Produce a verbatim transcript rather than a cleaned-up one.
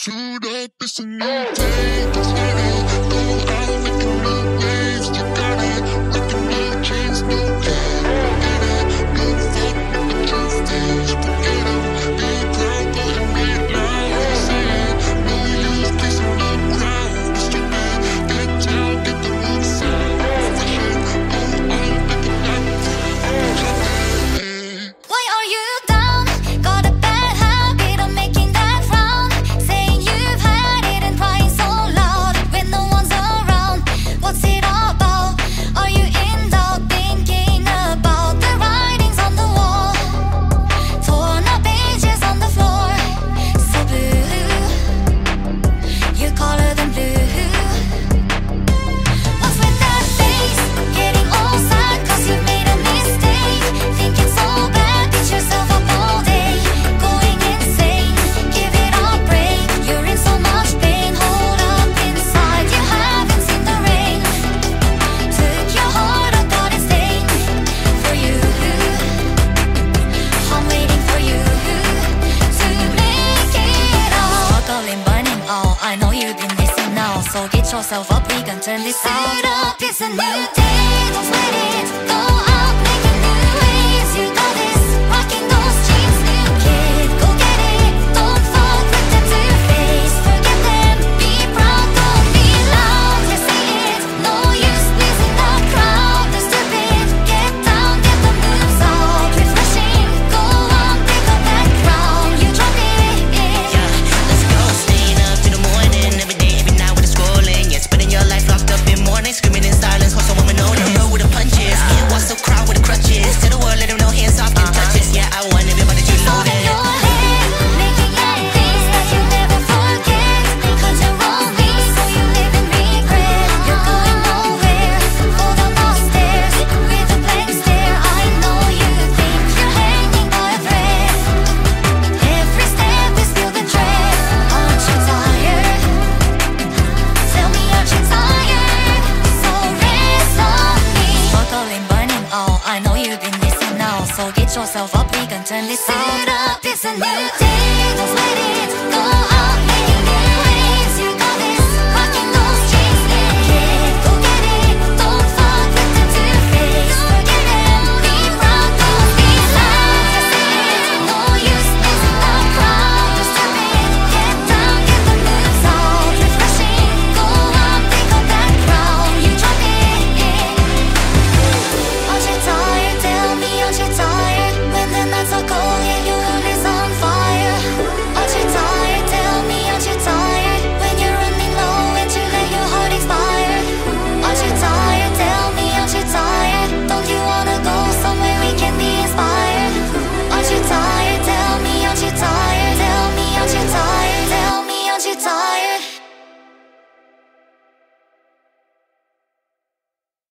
Suit up, it's a new day. Let's get it. Go out, make a new waves. You got it. With a new jeans, new day. Forget it. New fuck, new Tuesdays. Forget it. Be proud, go and read loud. Say it. No use, kissing the crowd. It's too bad. Get down, get the mood sound. Fresh it. Go out, make a night. Why are you down? Got a bad habit of making that frown. Saying you've had it and crying so loud when no one's around. What's it all about? Are you in doubt, thinking about the writings on the wall? Torn up pages on the floor. So blue, you color them blue. What's with that face? Getting all sad cause you've made a mistake. Thinking so bad, beat yourself up all day. Going insane, give it a break. You're in so much pain, hold up inside. You haven't seen the rain. Took your heart, I thought it's stained. For you, I'm waiting for you to make it all. Struggling, burning all, I know you've been missing now. So get yourself up, we can turn this out. Suit up, it's a new day, don't sweat it, go